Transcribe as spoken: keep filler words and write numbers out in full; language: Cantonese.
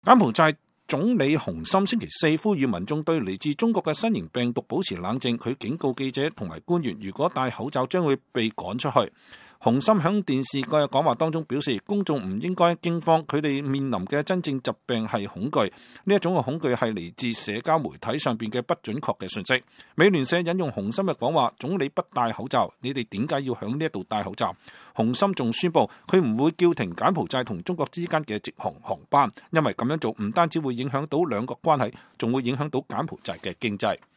柬埔寨總理洪森星期四呼籲民眾對嚟自中國嘅新型病毒保持冷靜，佢警告記者同埋官員，如果戴口罩將會被趕出去。洪森響電視嘅講話當中表示，公眾唔應該驚慌，佢哋面臨嘅真正疾病係恐懼，呢一種嘅恐懼係嚟自社交媒體上邊嘅不準確嘅信息。美聯社引用洪森嘅講話，總理不戴口罩，你哋點解要響呢一度戴口罩？洪森仲宣布佢唔會叫停柬埔寨同中國之間嘅直航航班，因為咁樣做唔單止會影響到兩國關係，仲會影響到柬埔寨嘅經濟。